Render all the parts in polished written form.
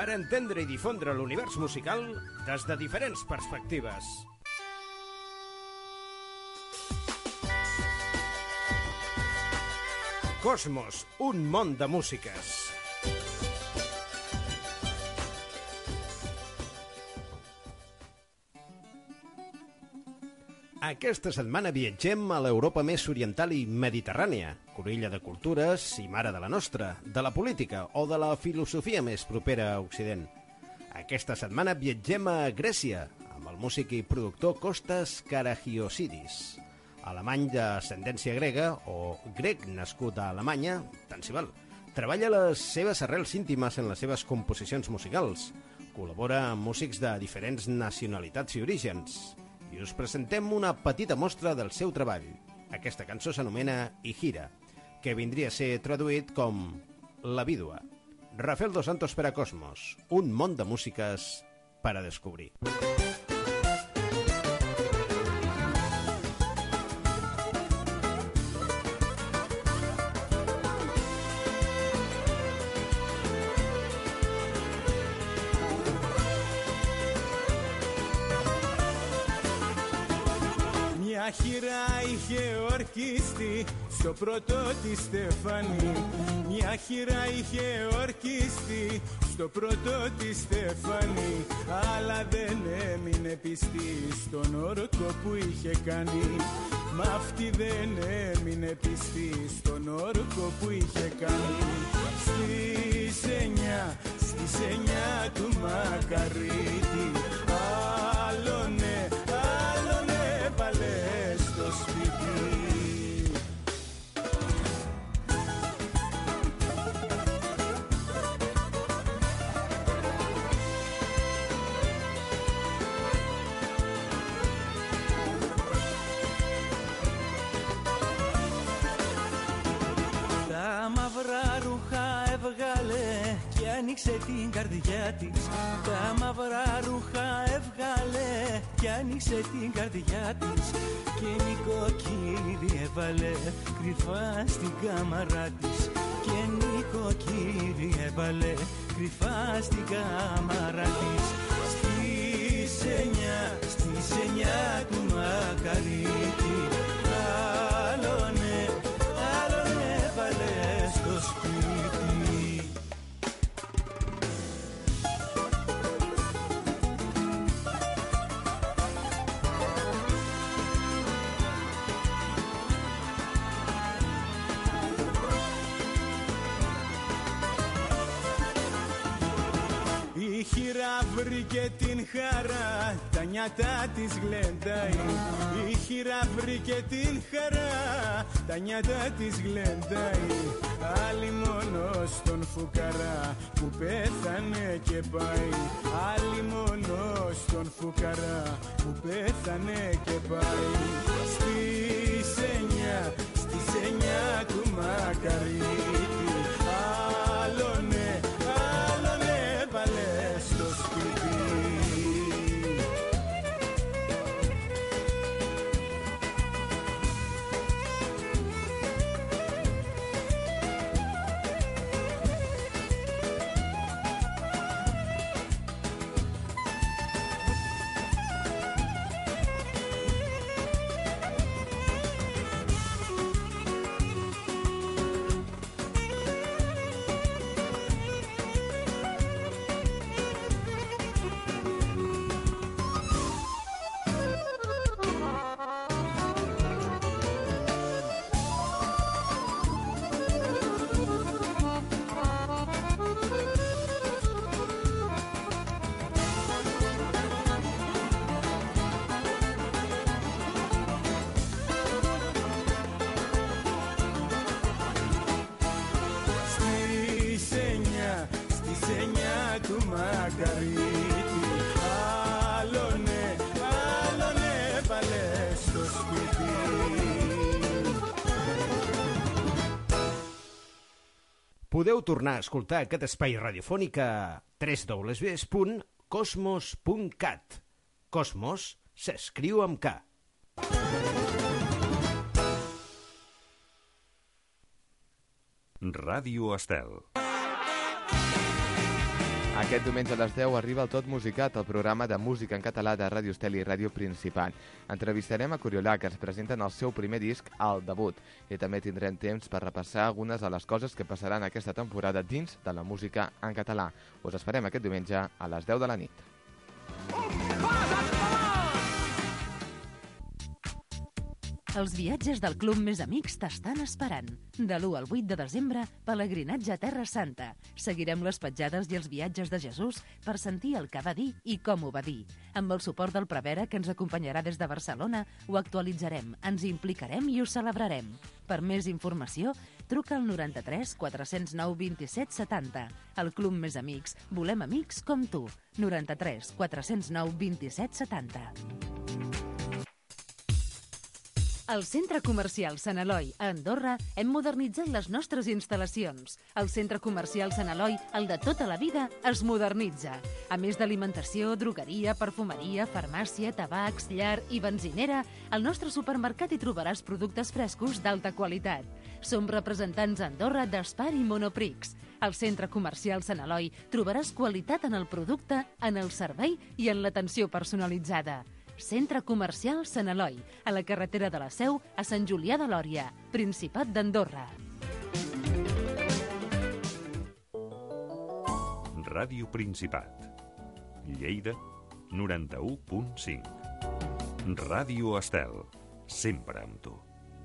per entendre i difondre l'univers musical des de diferents perspectives. Cosmos, un món de músiques. Aquesta setmana viatgem a l'Europa més oriental i mediterrània, corilla de cultures i mare de la nostra, de la política o de la filosofia més propera a Occident. Aquesta setmana viatgem a Grècia, amb el músic i productor Kostas Karagiosidis, alemany d'ascendència grega o grec nascut a Alemanya, tant s'hi val. Treballa les seves arrels íntimes en les seves composicions musicals, col·labora amb músics de diferents nacionalitats i orígens, i us presentem una petita mostra del seu treball. Aquesta cançó s'anomena Igira, que vindria a ser traduït com La vídua. Rafael dos Santos per a Cosmos, un món de músiques per a descobrir. Μια χειρά είχε ορκιστεί στο πρώτο της στεφάνι. Μια χειρά είχε ορκιστεί στο πρώτο της στεφάνι. Αλλά δεν έμεινε πιστή στον όρκο που είχε κάνει. Μα αυτή δεν έμεινε πιστή στον όρκο που είχε κάνει. Στις 9 του Μακαρίτη άλλονε έβαλε στο σπίτι. Τα μαύρα ρούχα έβγαλε και άνοιξε την καρδιά της. Τα μαύρα ρούχα έβγαλε και άνοιξε την καρδιά της. Και νοικοκύρι έβαλε κρυφά στην κάμαρα της. Και νοικοκύρι έβαλε κρυφά στην κάμαρα της. Στις 9 του Μακαρίτη άλλονε έβαλε στο σπίτι. Η χειρά βρήκε την χαρά, τα νιάτα της γλεντάει. Η χειρά βρήκε την χαρά, τα νιάτα της γλεντάει. Άλλη μόνο στον φουκαρά που πέθανε και πάει. Άλλη μόνο στον φουκαρά που πέθανε και πάει. Στις 9 του Μακαρίτη άλλονε έβαλε στο σπίτι. Στις 9 του Μακαρίτη άλλονε έβαλε στο σπίτι. Podeu tornar a escoltar aquest espai radiofònic a www.cosmos.cat. Cosmos s'escriu amb K. Ràdio Estel. Aquest diumenge a les 10 arriba el Tot Musicat, el programa de música en català de Ràdio Estel i Ràdio Principat. Entrevistarem a Coriolà, que ens presenten el seu primer disc, El Debut, i també tindrem temps per repassar algunes de les coses que passaran aquesta temporada dins de la música en català. Us esperem aquest diumenge a les 10 de la nit. Els viatges del Club Més Amics t'estan esperant. De l'1 al 8 de desembre, pelegrinatge a Terra Santa. Seguirem les petjades i els viatges de Jesús per sentir el que va dir i com ho va dir. Amb el suport del Prevere, que ens acompanyarà des de Barcelona, ho actualitzarem, ens implicarem i ho celebrarem. Per més informació, truca al 93 409 27 70. El Club Més Amics. Volem amics com tu. 93 409 27 70. Al Centre Comercial Sant Eloi, a Andorra, hem modernitzat les nostres instal·lacions. El Centre Comercial Sant Eloi, el de tota la vida, es modernitza. A més d'alimentació, drogueria, perfumeria, farmàcia, tabacs, llar i benzinera, al nostre supermercat hi trobaràs productes frescos d'alta qualitat. Som representants a Andorra d'Espar i Monoprix. Al Centre Comercial Sant Eloi trobaràs qualitat en el producte, en el servei i en l'atenció personalitzada. Centre Comercial Sant Eloi, a la carretera de la Seu, a Sant Julià de Lòria, Principat d'Andorra. Ràdio Principat. Lleida, 91.5. Ràdio Estel, sempre amb tu.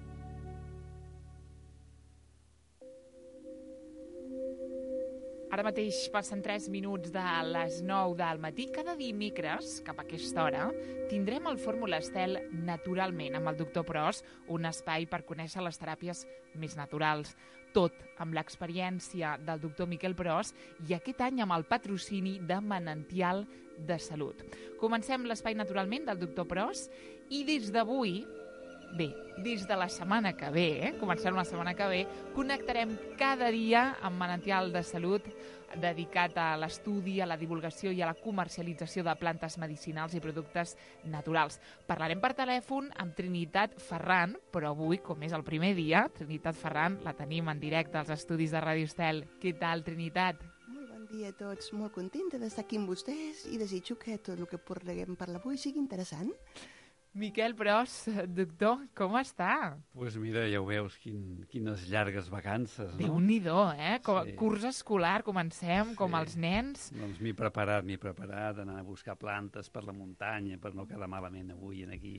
Ara mateix passen 3 minuts de les 9 del matí. Cada dimecres, cap a aquesta hora, tindrem el Fórmula Estel naturalment amb el doctor Pros, un espai per conèixer les teràpies més naturals. Tot amb l'experiència del doctor Miquel Pros i aquest any amb el patrocini de Manantial de Salut. Comencem l'espai naturalment del doctor Pros i des d'avui, des de la setmana que ve, comencem la setmana que ve, connectarem cada dia amb Manantial de Salut, dedicat a l'estudi, a la divulgació i a la comercialització de plantes medicinals i productes naturals. Parlarem per telèfon amb Trinitat Ferran, però avui, com és el primer dia, Trinitat Ferran la tenim en directe als estudis de Ràdio Estel. Què tal, Trinitat? Molt bon dia a tots, molt contenta d'estar aquí amb vostès i desitjo que tot el que podrem parlar avui sigui interessant. Miquel Pros, doctor, com està? Doncs mira, ja ho veus, quines llargues vacances, no? Déu-n'hi-do, Sí. Curs escolar, comencem, com els nens. Doncs m'he preparat, anar a buscar plantes per la muntanya, per no quedar malament avui aquí,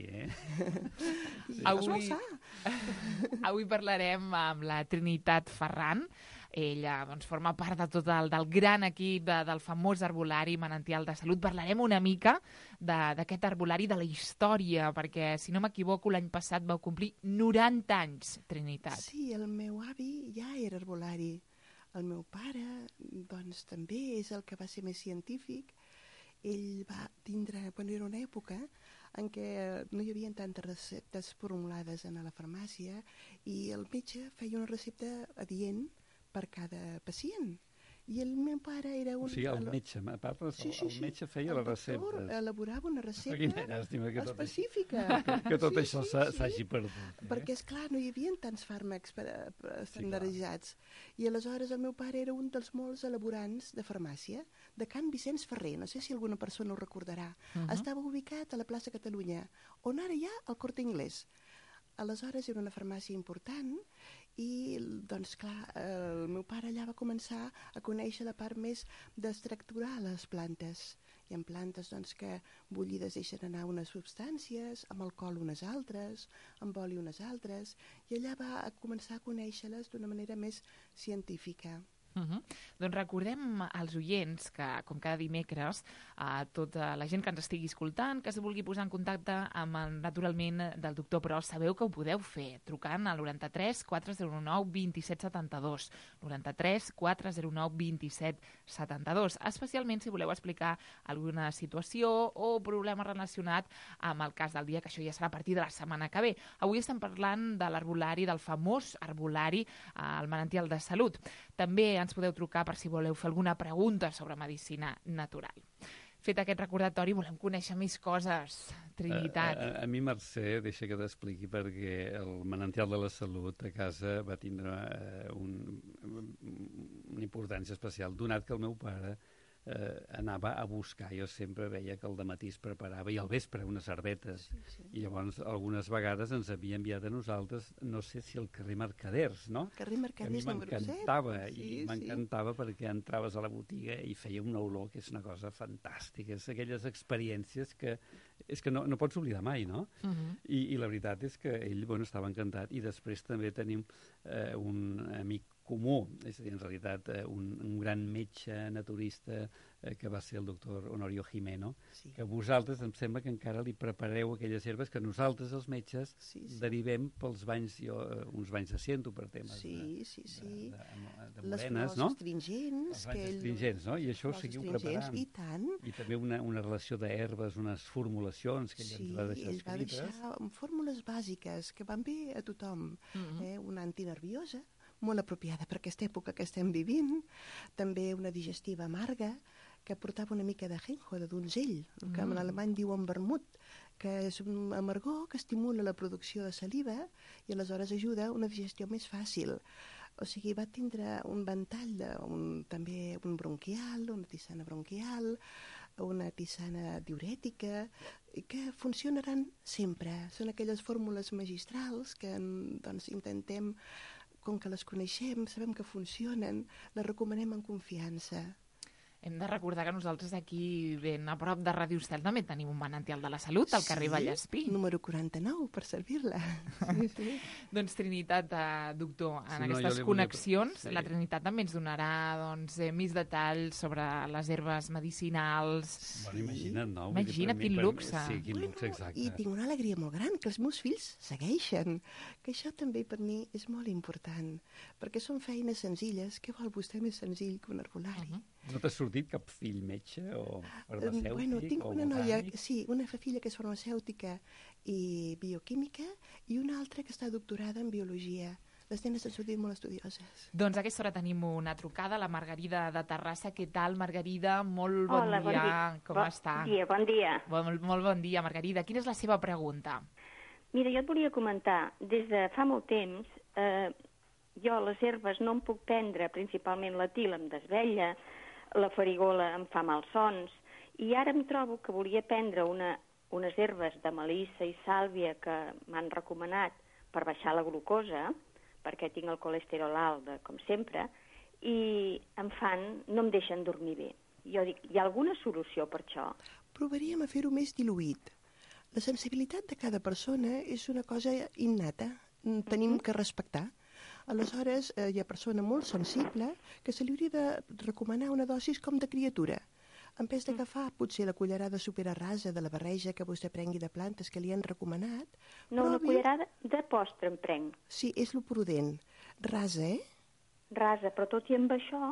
Sí. Avui parlarem amb la Trinitat Ferran. Ella forma part de tot del gran equip del famós arbolari Manantial de Salut. Parlarem una mica d'aquest arbolari, de la història, perquè, si no m'equivoco, l'any passat vau complir 90 anys, Trinitat. Sí, el meu avi ja era arbolari. El meu pare, doncs, també és el que va ser més científic. Ell va tindre, quan era una època en què no hi havia tantes receptes formulades a la farmàcia i el metge feia una recepta adient per cada pacient. I el meu pare era un... O sigui, el metge, a part, el metge feia la recepta. El doctor elaborava una recepta específica. Que tot això s'hagi perdut. Perquè, esclar, no hi havia tants fàrmacs estandarditzats. I aleshores el meu pare era un dels molts elaborants de farmàcia de Can Vicenç Ferrer. No sé si alguna persona ho recordarà. Estava ubicat a la plaça Catalunya, on ara hi ha el Corte Inglés. Aleshores era una farmàcia important i, doncs, clar, el meu pare allà va començar a conèixer la part més d'extracturar les plantes. Hi ha plantes, doncs, que bullides deixen anar unes substàncies, amb alcohol unes altres, amb oli unes altres, i allà va començar a conèixer-les d'una manera més científica. Doncs recordem als oients que, com cada dimecres, tota la gent que ens estigui escoltant, que es vulgui posar en contacte amb el, naturalment, del doctor Pros, sabeu que ho podeu fer trucant al 93 409 27 72, 93 409 27 72, especialment si voleu explicar alguna situació o problema relacionat amb el cas del dia, que això ja serà a partir de la setmana que ve. Avui estem parlant de l'arbolari, del famós arbolari al Manantial de Salut. També ens podeu trucar per si voleu fer alguna pregunta sobre medicina natural. Fet aquest recordatori, volem conèixer més coses, Trinitat. A mi, Mercè, deixa que t'expliqui, perquè el Manantial de la Salut a casa va tindre una importància especial, donat que el meu pare anava a buscar. Jo sempre veia que al dematí es preparava i al vespre unes cervetes. I llavors algunes vegades ens havia enviat a nosaltres, no sé si al carrer Mercaders, no? Carrer Mercaders número 7. M'encantava, i m'encantava perquè entraves a la botiga i feia una olor que és una cosa fantàstica. És aquelles experiències que no pots oblidar mai, no? I la veritat és que ell estava encantat. I després també tenim un amic comú, és a dir, en realitat un gran metge naturista que va ser el doctor Honorio Jimeno, que vosaltres em sembla que encara li prepareu aquelles herbes que nosaltres, els metges, derivem pels banys, uns banys de ciento per temes de morenes, no? Les astringents. Els banys astringents, no? I això ho seguiu preparant. I tant. I també una relació d'herbes, unes formulacions que ell ens va deixar escrites. Sí, ell va deixar fórmules bàsiques que van bé a tothom. Una antinerviosa, molt apropiada per aquesta època que estem vivint, també una digestiva amarga, que portava una mica de jenjo, de donzell, el que en alemany diuen vermut, que és un amargor que estimula la producció de saliva i aleshores ajuda a una digestió més fàcil. O sigui, va tindre un ventall, també un bronquial, una tisana bronquial, una tisana diurètica, que funcionaran sempre. Són aquelles fórmules magistrals que intentem, com que les coneixem, sabem que funcionen, les recomanem en confiança. Hem de recordar que nosaltres aquí, ben a prop de Ràdio Estel, també tenim un manantial de la salut, al carrer Vallespí. Número 49, per servir-la. Doncs Trinitat, doctor, en aquestes connexions, la Trinitat també ens donarà més detalls sobre les herbes medicinals. Bueno, imagina't, no? Imagina't quin luxe. Sí, quin luxe, exacte. I tinc una alegria molt gran, que els meus fills segueixen, que això també per mi és molt important, perquè són feines senzilles. Què vol vostè més senzill que un herbolari? No t'ha sortit cap fill metge o farmacèutic? Bueno, tinc una noia, una filla que és farmacèutica i bioquímica i una altra que està doctorada en biologia. Les nenes han sortit molt estudioses. Doncs a aquesta hora tenim una trucada, la Margarida de Terrassa. Què tal, Margarida? Molt bon dia. Com està? Bon dia. Molt bon dia, Margarida. Quina és la seva pregunta? Mira, jo et volia comentar, des de fa molt temps, jo les herbes no em puc prendre, principalment la til em desvella, la farigola em fa malsons, i ara em trobo que volia prendre unes herbes de melissa i sàlvia que m'han recomanat per baixar la glucosa, perquè tinc el colesterol alt, com sempre, i no em deixen dormir bé. Jo dic, hi ha alguna solució per això? Provaríem a fer-ho més diluït. La sensibilitat de cada persona és una cosa innata, tenim que respectar. Aleshores, hi ha persona molt sensible que se li hauria de recomanar una dosis com de criatura. En vez d'agafar potser la cullerada superarrasa de la barreja que vostè prengui de plantes que li han recomanat... No, una cullerada de postre em prenc. Sí, és lo prudent. Rasa, Rasa, però tot i amb això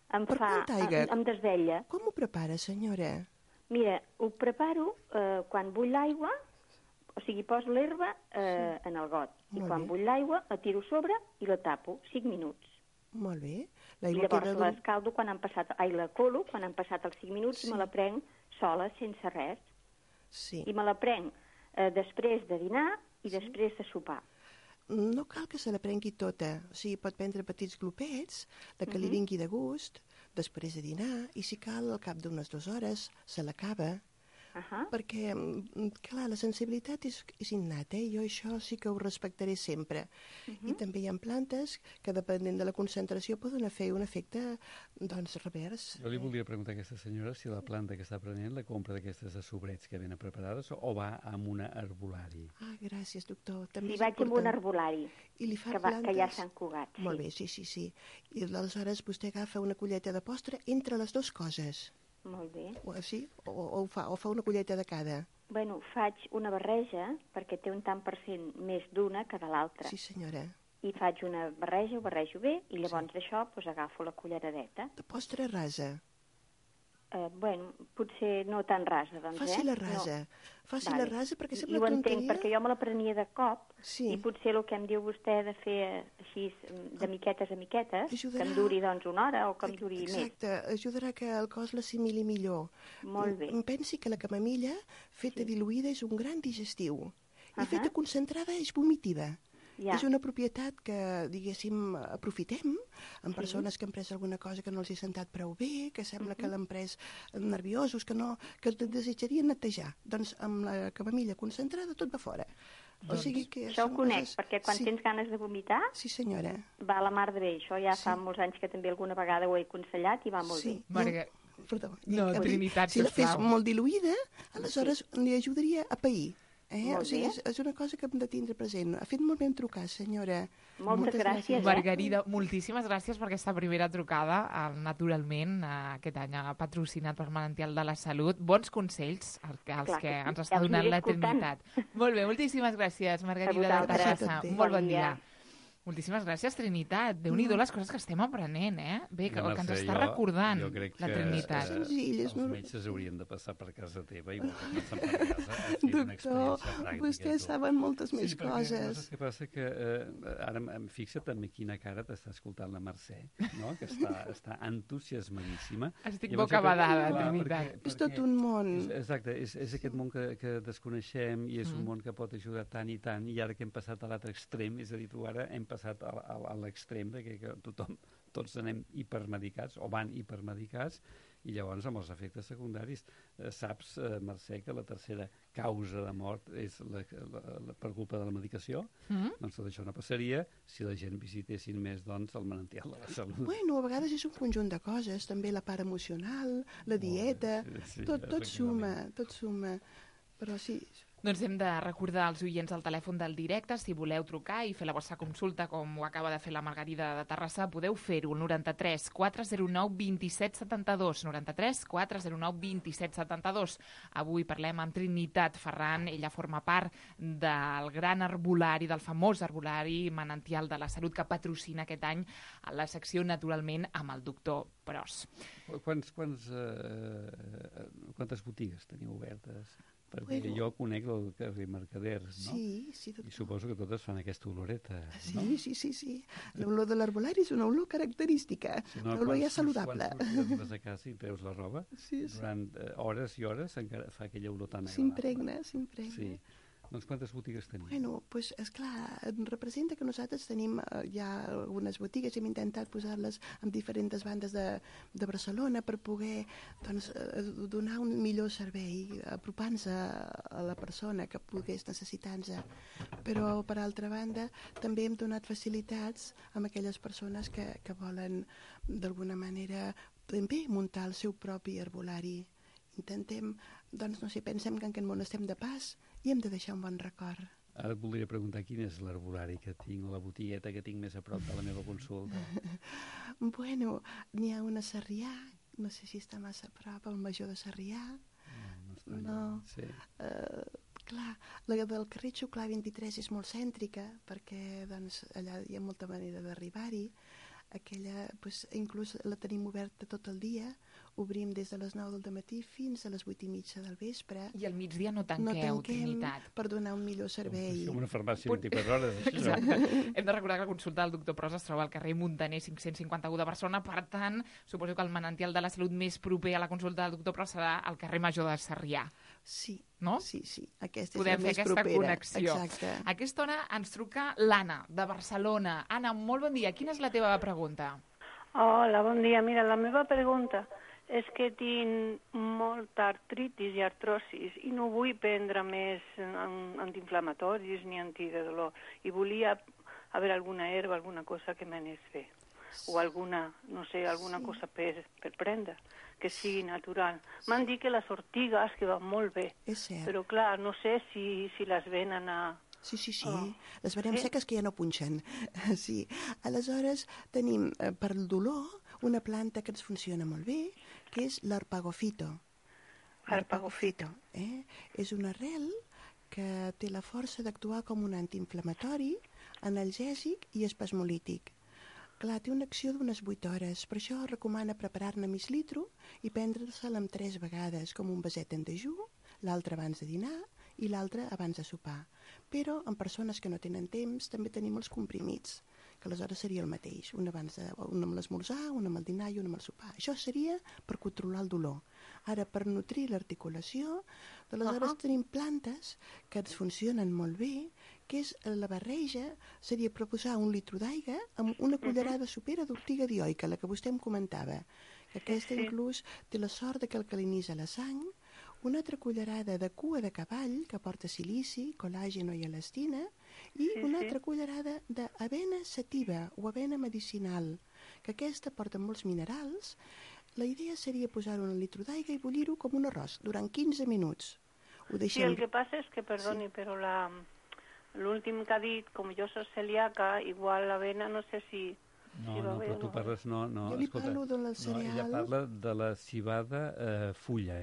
em desvella. Com ho prepara, senyora? Mira, ho preparo quan bull l'aigua, o sigui, poso l'herba en el got. I quan bull l'aigua, la tiro sobre i la tapo 5 minuts. Molt bé. I llavors l'escaldo quan han passat... la colo quan han passat els 5 minuts i me la prenc sola, sense res. Sí. I me la prenc després de dinar i després de sopar. No cal que se la prengui tota. O sigui, pot prendre petits glopets, la que li vingui de gust, després de dinar, i si cal, al cap d'unes 2 hores, se l'acaba. Perquè, clar, la sensibilitat és innata, jo això sí que ho respectaré sempre. I també hi ha plantes que, depenent de la concentració, poden fer un efecte, revers. Jo li volia preguntar a aquesta senyora si la planta que està prenent la compra d'aquestes de sobrets que venen preparades o va amb una herbolari. Ah, gràcies, doctor. Sí, vaig amb un herbolari, que ja s'han cugat. Molt bé, sí. I aleshores vostè agafa una colleta de postre entre les 2 coses. Molt bé. Sí? O fa una colleta de cada? Bueno, faig una barreja, perquè té un tant per cent més d'una que de l'altra. Sí, senyora. I faig una barreja, ho barrejo bé, i llavors d'això agafo la culleradeta. De postre rasa? Bueno, potser no tan rasa, doncs, Faci-la rasa. Faci-la rasa perquè sembla tonteria. Jo entenc, perquè jo me la prenia de cop, sí. I potser el que em diu vostè de fer així de miquetes a miquetes, que em duri doncs 1 hora o que em duri més. Exacte, ajudarà que el cos l'assimili millor. Molt bé. Pensi que la camamilla feta diluïda és un gran digestiu i feta concentrada és vomitiva. És una propietat que, diguéssim, aprofitem en persones que han pres alguna cosa que no els hi ha sentat prou bé, que sembla que l'han pres nerviosos, que desitjarien netejar. Doncs amb la camamilla concentrada tot va fora. O sigui que això ho conec, perquè quan tens ganes de vomitar... Sí, senyora. Va a la mar de bé. Això ja fa molts anys que també alguna vegada ho he aconsellat i va molt bé. Perdó. Trinitat, si la fes molt diluïda, aleshores li ajudaria a pair. O sigui, és una cosa que hem de tindre present. Ha fet molt ben trucar, senyora. Moltes gràcies. Margarida, moltíssimes gràcies per aquesta primera trucada, naturalment, aquest any patrocinat per Manantial de la Salut. Bons consells, els que ens està donant la Trinitat. Molt bé, moltíssimes gràcies, Margarida de Terrassa. Molt bon dia. Moltíssimes gràcies, Trinitat. Déu-n'hi-do les coses que estem aprenent, Bé, que ens està recordant la Trinitat. Els metges haurien de passar per casa teva i començar per casa a fer una experiència pràctica. Vostès saben moltes més coses. Sí, perquè passa que ara fixa't en quina cara t'està escoltant la Mercè, no? Que està entusiasmadíssima. Estic bocabadada, Trinitat. És tot un món. Exacte, és aquest món que desconeixem i és un món que pot ajudar tant i tant, i ara que hem passat a l'altre extrem, és a dir, tu ara hem passat a l'extrem de que tots anem hipermedicats o van hipermedicats, i llavors amb els efectes secundaris saps, Mercè, que la tercera causa de mort és per culpa de la medicació. Doncs tot això no passaria si la gent visitessin més el Manantial de la Salut. Bueno, a vegades és un conjunt de coses, també la part emocional, la dieta, tot suma, però sí. Doncs hem de recordar als oients el telèfon del directe. Si voleu trucar i fer la vostra consulta, com ho acaba de fer la Margarida de Terrassa, podeu fer-ho al 93 409 27 72. 93 409 27 72. Avui parlem amb Trinitat Ferran. Ella forma part del gran herbolari, del famós herbolari Manantial de la Salut, que patrocina aquest any a la secció, naturalment, amb el doctor Pros. Quantes botigues teniu obertes? Perquè jo conec el carrer Mercaders, no? Sí, doctor. I suposo que totes fan aquesta oloreta, no? Sí. L'olor de l'herbolari és una olor característica, una olor ja saludable. Quan vas a casa i treus la roba, durant hores i hores encara fa aquella olor tan agradable. S'impregna. Sí. Doncs quantes botigues teniu? Bueno, doncs, esclar, representa que nosaltres tenim ja algunes botigues, hem intentat posar-les en diferents bandes de Barcelona per poder donar un millor servei, apropant-se a la persona que pogués necessitar-nos. Però, per altra banda, també hem donat facilitats a aquelles persones que volen, d'alguna manera, també muntar el seu propi herbolari. Intentem, pensem que en aquest món estem de pas i hem de deixar un bon record. Ara et voldria preguntar quin és l'herbolari que tinc, o la botigueta que tinc més a prop de la meva consulta. Bueno, n'hi ha una a Sarrià, no sé si està massa a prop, el Major de Sarrià. No. Sí. Clar, la del carrer Xuclà 23 és molt cèntrica, perquè allà hi ha molta manera d'arribar-hi. Aquella, inclús la tenim oberta tot el dia, obrim des de les 9 del matí fins a les 8:30 del vespre. I al migdia no tanquem, Trinitat. Per donar un millor servei. Com una farmàcia 24 hores. Exacte. Hem de recordar que la consulta del doctor Pros es troba al carrer Muntaner 551 de Barcelona, per tant, suposo que el Manantial de la Salut més proper a la consulta del doctor Pros serà al carrer Major de Sarrià. Sí. No? Sí. Aquesta podem és la més fer aquesta propera. Connexió. Exacte. A aquesta hora ens truca l'Anna, de Barcelona. Anna, molt bon dia. Quina és la teva pregunta? Hola, bon dia. Mira, la meva pregunta és que tinc molta artritis i artrosis i no vull prendre més antiinflamatoris ni antidolor. I volia haver alguna herba, alguna cosa que m'anés bé. O alguna cosa per prendre, que sigui natural. M'han dit que les ortigues que van molt bé. És cert. Però clar, no sé si les venen a... Sí. Les venem seques que ja no punxen. Sí. Aleshores, tenim per el dolor una planta que ens funciona molt bé, que és l'arpagofito. L'arpagofito. És una arrel que té la força d'actuar com un antiinflamatori, analgèsic i espasmolític. Clar, té una acció d'unes 8 hores, per això recomana preparar-ne mig litro i prendre-se'l amb 3 vegades, com un vaset en dejú, l'altre abans de dinar i l'altre abans de sopar. Però en persones que no tenen temps també tenim els comprimits, que aleshores seria el mateix, un amb l'esmorzar, un amb el dinar i un amb el sopar. Això seria per controlar el dolor. Ara, per nutrir l'articulació, aleshores tenim plantes que ens funcionen molt bé, que és la barreja, seria proposar un litro d'aigua amb una cullerada sopera d'ortiga dioica, la que vostè em comentava. Aquesta inclús té la sort de que alcalinitza la sang, una altra cullerada de cua de cavall, que porta silici, col·làgeno i elastina, i una altra cullerada d'avena sativa o avena medicinal, que aquesta porta molts minerals. La idea seria posar-ho en un litro d'aigua i bullir-ho com un arròs durant 15 minuts. Sí, el que passa és que, perdoni, però l'últim que ha dit, com jo soc celíaca, igual l'avena, no sé si... No, però tu parles... No, jo li parlo del cereal... Ella parla de la cibada fulla,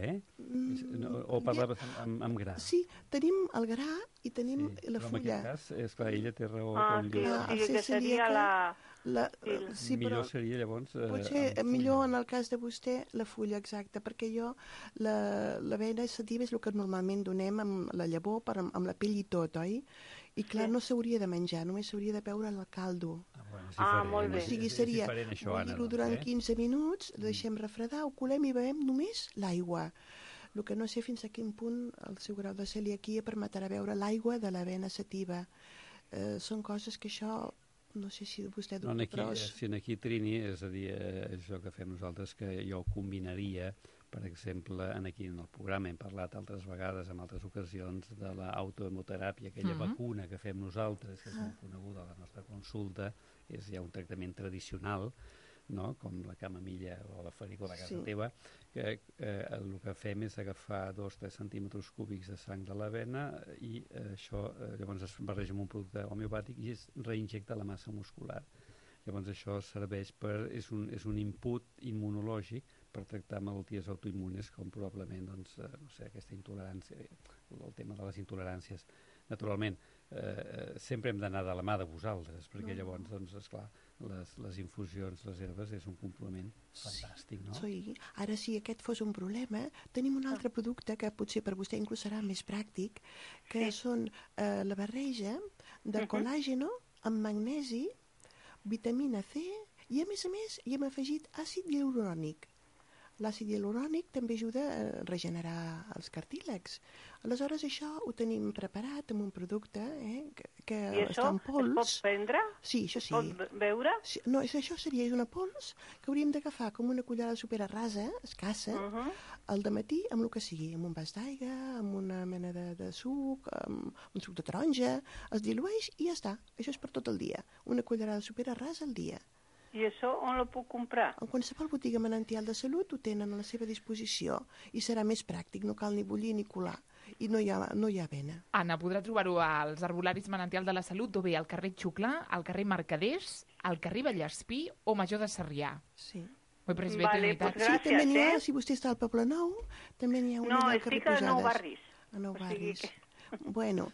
o parlaves amb gra? Sí, tenim el gra i tenim la fulla. Però en aquest cas, esclar, ella té raó. Que seria la... Millor seria, llavors... Potser millor en el cas de vostè la fulla, exacta, perquè jo l'avena sativa és el que normalment donem amb la llavor, amb la pell i tot, oi? I clar, no s'hauria de menjar, només s'hauria de beure el caldo. Molt bé. O sigui, seria bullir-ho durant 15 minuts, deixem refredar, ho colem i bevem només l'aigua. El que no sé fins a quin punt el seu grau de celiaquia permetrà beure l'aigua de l'avena sativa. Són coses que això... No sé si vostè... Si aquí Trini, és a dir, això que fem nosaltres, que jo combinaria, per exemple, aquí en el programa hem parlat altres vegades, en altres ocasions, de l'autohemoteràpia, aquella vacuna que fem nosaltres, que és molt coneguda a la nostra consulta, és ja un tractament tradicional, no? Com la camamilla o la farigola a casa teva, que el que fem és agafar 2-3 centímetres cúbics de sang de l'avena i això llavors es barreja amb un producte homeopàtic i es reinjecta a la massa muscular. Llavors això serveix és un input immunològic per tractar malalties autoimmunes com probablement aquesta intolerància, el tema de les intoleràncies. Naturalment, sempre hem d'anar de la mà de vosaltres, perquè llavors, esclar, les infusions, les herbes, és un complement fantàstic, no? Sí. Ara, si aquest fos un problema, tenim un altre producte que potser per vostè inclús serà més pràctic, que són la barreja de col·làgeno amb magnesi, vitamina C i, a més, hi hem afegit àcid hialurònic. L'àcid hialurònic també ajuda a regenerar els cartílegs. Aleshores, això ho tenim preparat amb un producte que està en pols. I això es pot prendre? Sí, això sí. Es pot beure? Sí, no, això seria una pols que hauríem d'agafar com una cullerada sopera rasa, escassa, al dematí amb el que sigui, amb un vas d'aigua, amb una mena de suc, amb un suc de taronja, es dilueix i ja està. Això és per tot el dia. Una cullerada sopera rasa al dia. I això on la puc comprar? En qualsevol botiga Manantial de Salut ho tenen a la seva disposició i serà més pràctic, no cal ni bullir ni colar i no hi ha avena. Anna, podrà trobar-ho als arbolaris Manantial de la Salut o bé al carrer Xuclà, al carrer Mercaders, al carrer Vallespí o Major de Sarrià. Sí. Ho he pres bé, Trinitat. Sí, també n'hi ha, si vostè està al Poble Nou, també n'hi ha una allà al carrer Pujades. No, estic a Nou Barris. A Nou Barris. Bueno.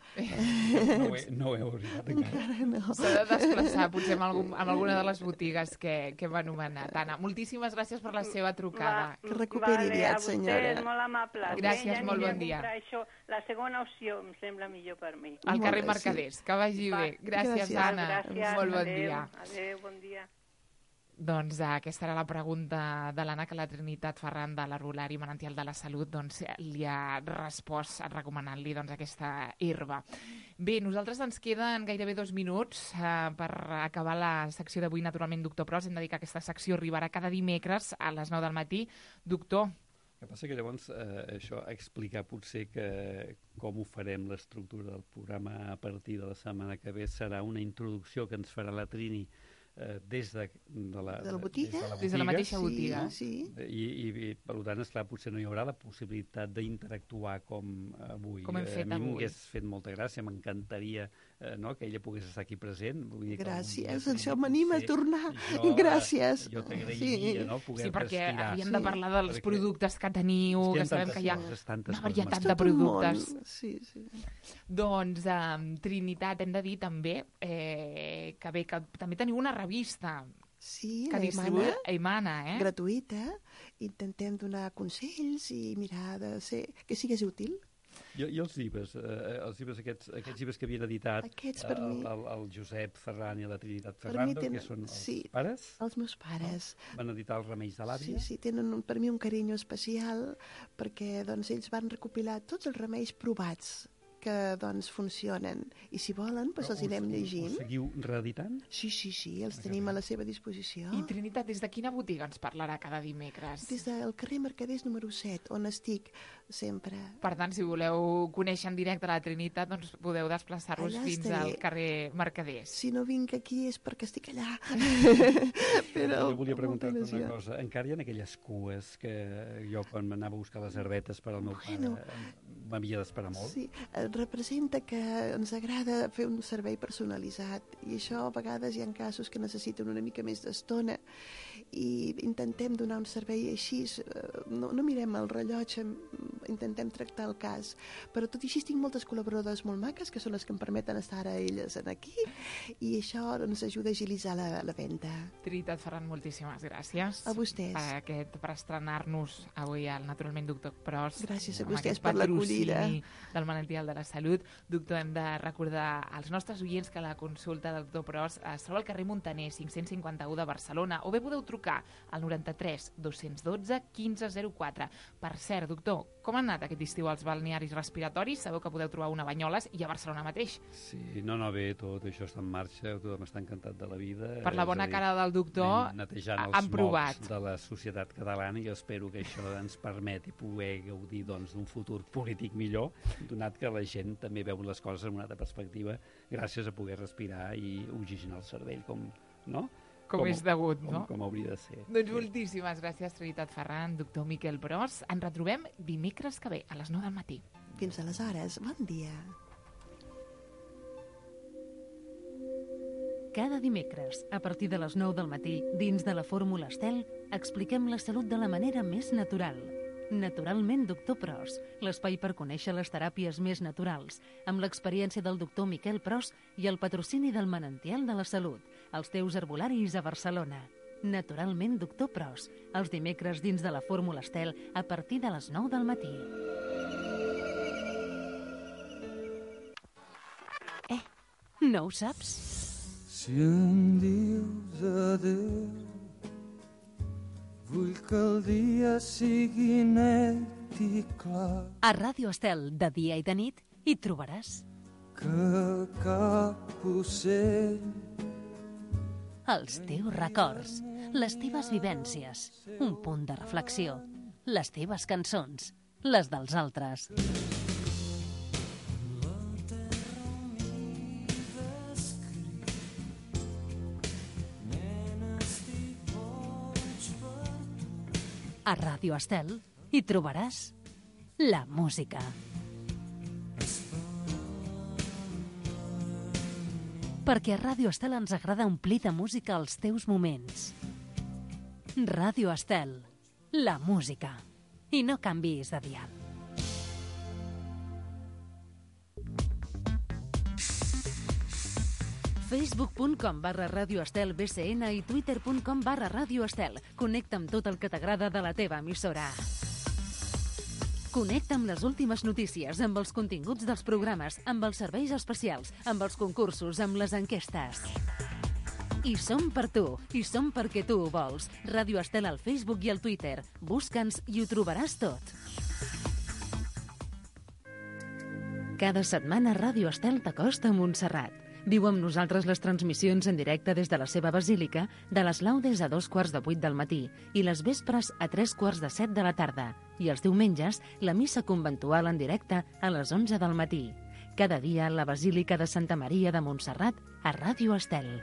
No ho heu arribat encara. No. S'ha de desplaçar potser amb alguna de les botigues que hem anomenat. Anna, moltíssimes gràcies per la seva trucada. Que recuperi aviat, senyora. A vostè, molt amable. Gràcies, molt bon dia. Això, la segona opció em sembla millor per mi. Al carrer Mercaders, que vagi bé. Gràcies, Anna. Molt bon dia. Adéu, bon dia. Doncs aquesta era la pregunta de l'Anna que la Trinitat Ferran de l'Arbolari Manantial de la Salut li ha respost recomanant-li aquesta herba. Bé, nosaltres ens queden gairebé 2 minuts per acabar la secció d'avui, naturalment, Doctor Pros. Hem de dir que aquesta secció arribarà cada dimecres a les 9 del matí. Doctor. El que passa que llavors això explicar potser com ho farem l'estructura del programa a partir de la setmana que ve serà una introducció que ens farà la Trini des de la botiga, des de la mateixa botiga. Sí. I per tant, esclar, potser no hi haurà la possibilitat d'interactuar com avui. Com hem fet avui. A mi m'hagués fet molta gràcia, m'encantaria que ella pogués estar aquí present. Gràcies, això m'anima a tornar. Gràcies. Jo t'agrairia poder-te estirar. Sí, perquè havíem de parlar dels productes que teniu, que sabem que hi ha una varietat de productes. Sí. Doncs, Trinitat, hem de dir també que també teniu una revista que distribuïu a Imana, gratuïta. Intentem donar consells i mirar que sigués útil. I els llibres, aquests llibres que havien editat el Josep Ferran i la Trinitat Ferrando, que són els pares? Els meus pares. Van editar els Remeis de l'àvia? Sí, tenen per mi un carinyo especial perquè ells van recopilar tots els remeis provats que doncs, funcionen. I si volen, doncs els anem llegint. Ho seguiu reeditant? Sí, els tenim a la seva disposició. I Trinitat, des de quina botiga ens parlarà cada dimecres? Des del carrer Mercaders número 7, on estic sempre. Per tant, si voleu conèixer en directe la Trinitat, doncs podeu desplaçar-vos fins al carrer Mercaders. Si no vinc aquí és perquè estic allà. Però jo volia preguntar-te una cosa. Encara hi ha aquelles cues que jo, quan m'anava a buscar les herbetes per al meu pare, m'havia d'esperar molt? Sí, representa que ens agrada fer un servei personalitzat i això a vegades hi ha casos que necessiten una mica més d'estona i intentem donar un servei així, no mirem el rellotge, intentem tractar el cas, però tot i així tinc moltes col·laboradores molt maques que són les que em permeten estar a elles aquí i això ens ajuda a agilitzar la venda. Trinitat Ferran, moltíssimes gràcies. A vostès. Per estrenar-nos avui al Naturalment Doctor Pros. Gràcies a vostès per l'acollida. Del Manantial de la Salut. Doctor, hem de recordar als nostres oients que la consulta del Doctor Pros es troba al carrer Montaner 551 de Barcelona, o bé podeu trucar al 93 212 1504. Per cert, doctor, com han anat aquest estiu als balnearis respiratoris? Sabeu que podeu trobar una Banyoles i a Barcelona mateix. Sí, no, bé, tot això està en marxa, tothom està encantat de la vida. Per la bona cara del doctor, netejant han provat. de la societat catalana i espero que això ens permeti poder gaudir d'un futur polític millor, donat que la gent també veu les coses en una altra perspectiva gràcies a poder respirar i oxigenar el cervell, com és degut, no? Com hauria de ser. Doncs moltíssimes gràcies, Trinitat Ferran, doctor Miquel Pros. Ens retrobem dimecres que ve, a les 9 del matí. Fins aleshores, bon dia. Cada dimecres, a partir de les 9 del matí, dins de la Fórmula Estel, expliquem la salut de la manera més natural. Naturalment Doctor Pros, l'espai per conèixer les teràpies més naturals, amb l'experiència del doctor Miquel Pros i el patrocini del Manantial de la Salut, els teus herbolaris a Barcelona. Naturalment Doctor Pros, els dimecres dins de la Fórmula Estel a partir de les 9 del matí. No ho saps? Si em dius adéu, vull que el dia sigui net i clar. A Ràdio Estel, de dia i de nit, hi trobaràs que cap ocell els teus records, les teves vivències, un punt de reflexió, les teves cançons, les dels altres. A Ràdio Estel hi trobaràs la música. Perquè a Ràdio Estel ens agrada omplir de música els teus moments. Ràdio Estel, la música. I no canviïs de dial. facebook.com/radioestelbcn i twitter.com/radioestel. Connecta amb tot el que t'agrada de la teva emissora. Connecta amb les últimes notícies, amb els continguts dels programes, amb els serveis especials, amb els concursos, amb les enquestes. I som per tu, i som perquè tu ho vols. Ràdio Estel al Facebook i al Twitter. Busca'ns i ho trobaràs tot. Cada setmana Ràdio Estel t'acosta a Montserrat. Viu amb nosaltres les transmissions en directe des de la seva basílica, de les laudes a 7:45 del matí i les vespres a 7:45 de la tarda. I els diumenges, la missa conventual en directe a les 11 del matí. Cada dia, la Basílica de Santa Maria de Montserrat a Ràdio Estel.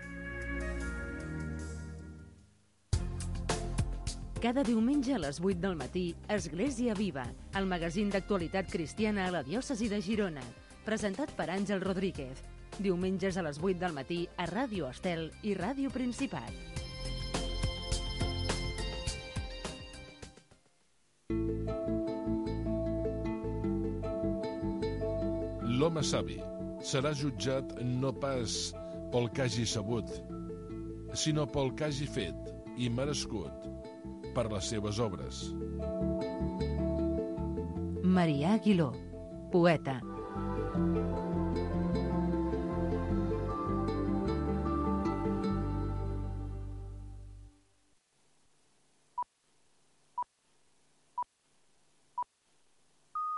Cada diumenge a les 8 del matí, Església Viva, el magazín d'actualitat cristiana a la diòcesi de Girona. Presentat per Àngel Rodríguez. Diumenges a les 8 del matí a Ràdio Estel i Ràdio Principat. L'home savi serà jutjat no pas pel que hagi sabut, sinó pel que hagi fet i merescut per les seves obres. Marià Aguiló, poeta.